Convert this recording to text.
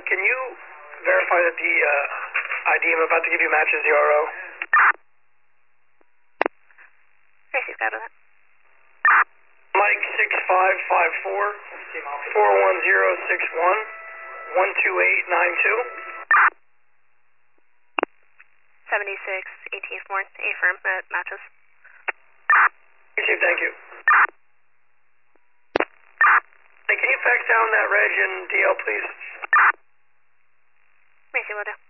can you verify that the ID I'm about to give you matches the RO? Racing Sky with that. Mike 6554 41061 12892. 76 18th Morn, affirm that matches. Chief, thank you. Hey, can you fax down that reg and DL, please? Racing will do.